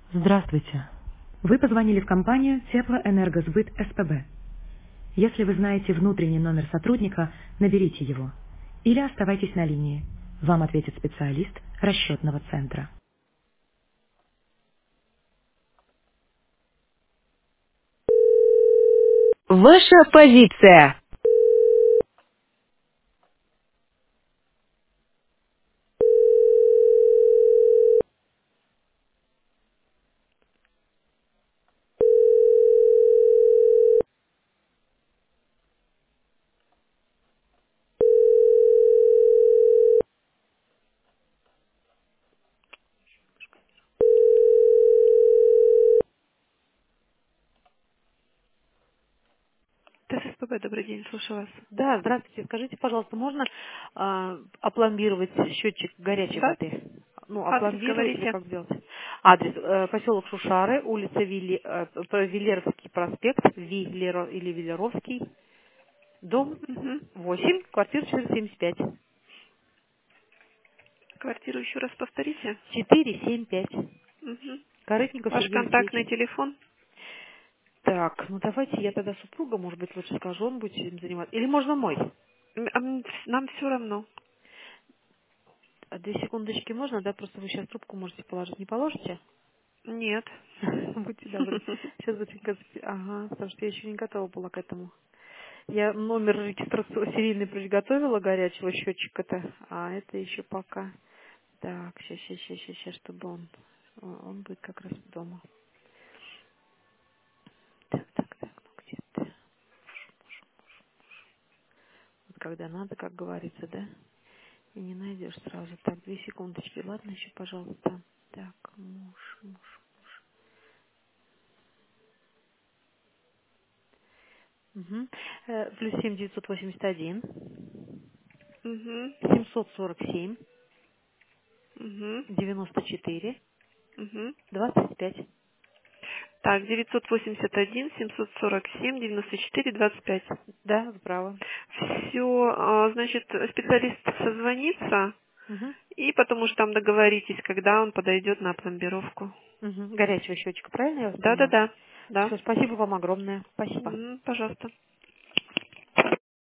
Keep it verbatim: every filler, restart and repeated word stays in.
Здравствуйте. Вы позвонили в компанию Теплоэнергосбыт СПБ. Если вы знаете внутренний номер сотрудника, наберите его. Или оставайтесь на линии. Вам ответит специалист расчетного центра. Ваша позиция. ТССПБ, добрый день, слушаю вас. Да, здравствуйте. Скажите, пожалуйста, можно а, опломбировать счетчик горячей Да, воды? Ну, адрес опломбировать или говорите. как сделать? Адрес. э, поселок Шушары, улица Вилли, э, п- Виллеровский проспект, Виллеро или Виллеровский, дом Угу. восемь, квартира четыреста семьдесят пять. Квартиру еще раз повторите. четыре семь пять. Угу. Корытников Ваш Сергей контактный Алексеевич. телефон. Так, ну давайте я тогда супруга, может быть, лучше скажу, он будет этим заниматься. Или можно мой? М, а м, Нам все равно. А Две секундочки можно, да? Просто вы сейчас трубку можете положить. Не положите? Нет. Будьте добры. Сейчас быстренько... запи- Ага, потому что я еще не готова была к этому. Я номер регистрации серийный приготовила горячего счетчика-то, а это еще пока. Так, сейчас, сейчас, сейчас, сейчас, чтобы он... Он он будет как раз дома. Так, так, так, ну где ты? Вот когда надо, как говорится, да? И не найдешь сразу. Так, две секундочки. Ладно, еще, пожалуйста. Так, муж, муж. Угу. Э, плюс семь девятьсот восемьдесят один, Угу. семьсот сорок семь, Угу. девяносто четыре, Угу. двадцать пять. Так, девятьсот восемьдесят один, семьсот сорок семь, девяносто четыре, двадцать пять. Да, справа. Все, значит, специалист созвонится, Угу. и потому что там договоритесь, когда он подойдет на пломбировку. Угу. Горячего счетчика, правильно я вас поняла? Да-да-да. Да. Все, спасибо вам огромное. Спасибо. М, Пожалуйста.